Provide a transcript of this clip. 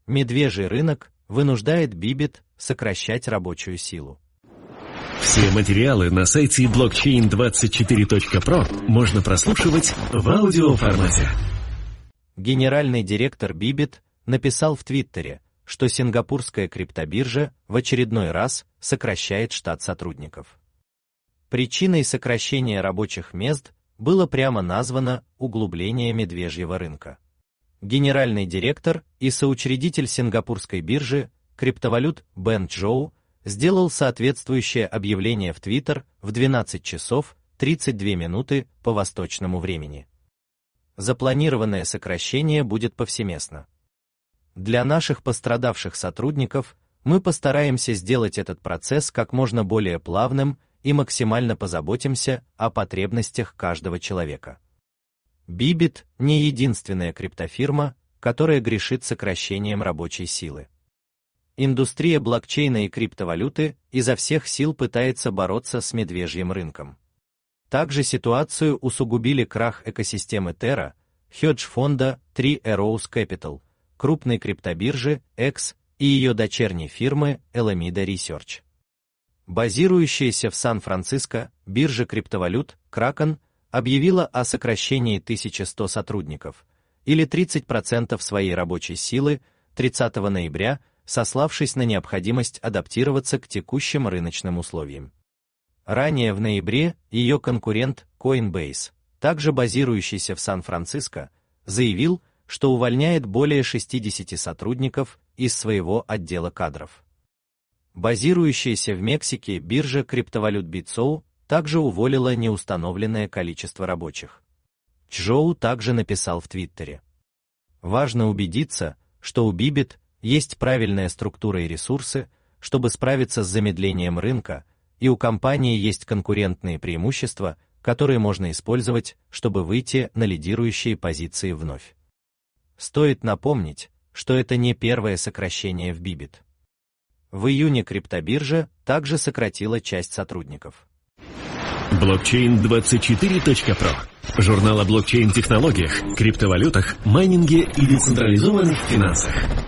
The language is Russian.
Медвежий рынок вынуждает Bybit сокращать рабочую силу. Все материалы на сайте blockchain24.pro можно прослушивать в аудиоформате. Генеральный директор Bybit написал в Твиттере, что сингапурская криптобиржа в очередной раз сокращает штат сотрудников. Причиной сокращения рабочих мест было прямо названо углубление медвежьего рынка. Генеральный директор и соучредитель сингапурской биржи криптовалют Бен Чжоу сделал соответствующее объявление в Твиттер в 12 часов 32 минуты по восточному времени. Запланированное сокращение будет повсеместно. Для наших пострадавших сотрудников мы постараемся сделать этот процесс как можно более плавным и максимально позаботимся о потребностях каждого человека. Bybit не единственная криптофирма, которая грешит сокращением рабочей силы. Индустрия блокчейна и криптовалюты изо всех сил пытается бороться с медвежьим рынком. Также ситуацию усугубили крах экосистемы Terra, хедж-фонда Three Arrows Capital, крупной криптобиржи X и ее дочерней фирмы Alameda Research. Базирующаяся в Сан-Франциско биржа криптовалют Kraken объявила о сокращении 1100 сотрудников, или 30% своей рабочей силы 30 ноября, сославшись на необходимость адаптироваться к текущим рыночным условиям. Ранее в ноябре ее конкурент Coinbase, также базирующийся в Сан-Франциско, заявил, что увольняет более 60 сотрудников из своего отдела кадров. Базирующаяся в Мексике биржа криптовалют Bitso также уволила неустановленное количество рабочих. Чжоу также написал в Твиттере: «Важно убедиться, что у Bybit есть правильная структура и ресурсы, чтобы справиться с замедлением рынка, и у компании есть конкурентные преимущества, которые можно использовать, чтобы выйти на лидирующие позиции вновь». Стоит напомнить, что это не первое сокращение в Bybit. В июне криптобиржа также сократила часть сотрудников. Blockchain24.pro. Журнал о блокчейн-технологиях, криптовалютах, майнинге и децентрализованных финансах.